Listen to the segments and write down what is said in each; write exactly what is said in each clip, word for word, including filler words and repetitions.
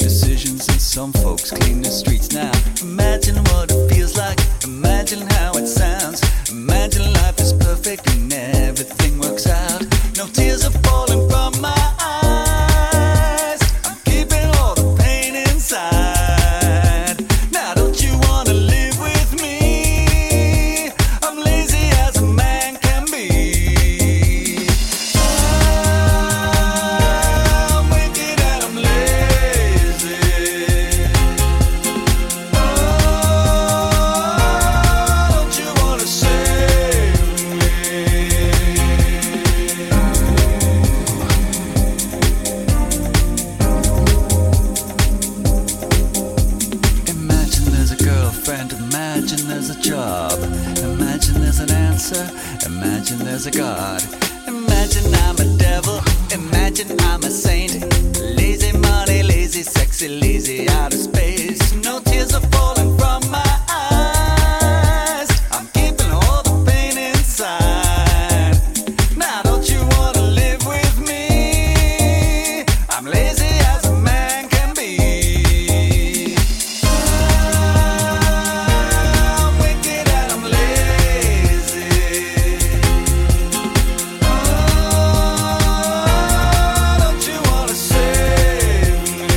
decisions and some folks clean the streets now. Imagine what it feels like, imagine how it sounds. Imagine life is perfect and everything works out. No tears are falling from my eyes. I'm keeping all the pain inside. Now don't you wanna live with me? I'm lazy as a man can be. I'm wicked and I'm lazy. Oh, don't you wanna save me? Imagine there's a girlfriend, imagine there's a job, imagine there's an answer, imagine there's a God. Imagine I'm a devil, imagine I'm a saint. Lazy money, lazy sexy, lazy out of space. No tears are falling from my eyes. I'm keeping all the pain inside. Now don't you wanna live with me? I'm lazy as a man can be. I'm wicked and I'm lazy. Oh, don't you wanna save me?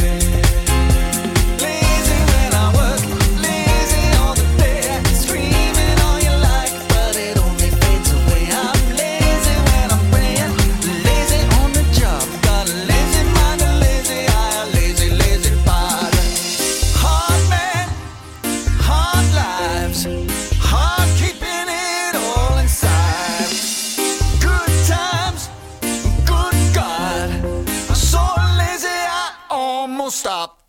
Lazy when I work, lazy all the day, screaming all you like, but it only fades away. I'm lazy when I'm praying, lazy on the job, got a lazy mind, a lazy eye, a lazy, lazy body. Hard man, hard lives, hard keeping it all inside. Good times, good God, I'm so lazy I almost stopped.